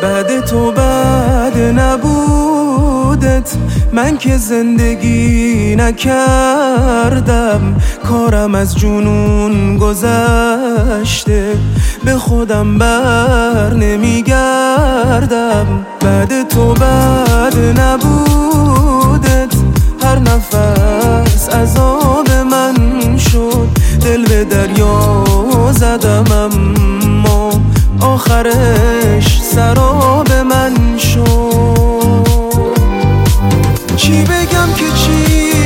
بعد تو بعد نبودت من که زندگی نکردم، کارم از جنون گذشته به خودم بر نمیگردم. بعد تو بعد نبودت هر نفس عذاب من شد، دل به دریا زدم اما آخرش سراب من شد. چی بگم که چی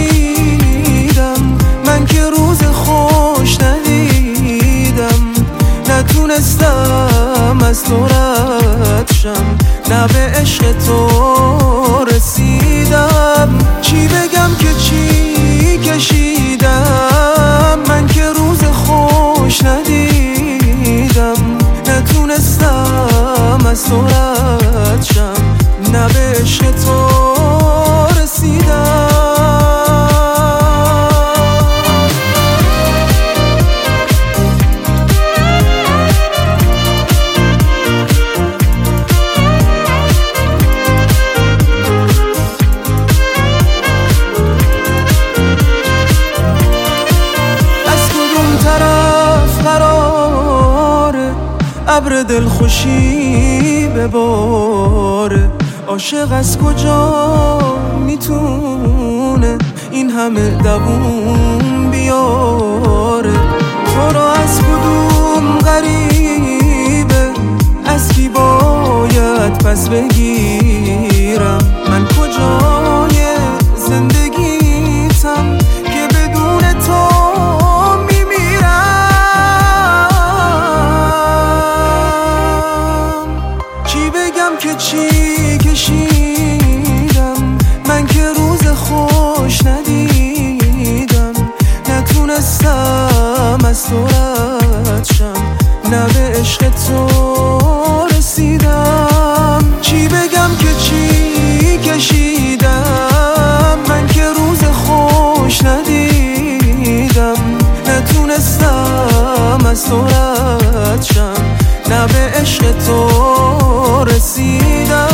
کشیدم من که روز خوش ندیدم، نتونستم از تو رد شم، نه به عشق تو رسیدم. چی بگم که چی کشیدم من که روز خوش ندیدم، نتونستم از تو رد شم، نه به عشق تو رسیدم. ابر دلخوشی بباره، عاشق از کجا میتونه این همه دووم بیاره؟ تو را از کدوم غریبه، از کی باید پس بگیرم؟ من کجای زندگیتم که بدون تو که چی کشیدم من که روز خوش ندیدم، نتونستم از تو رد شم، نه به عشق تو رسیدم. چی بگم که چی کشیدم من که روز خوش ندیدم، نتونستم از تو رد شم، نه به عشق تو رسیدم.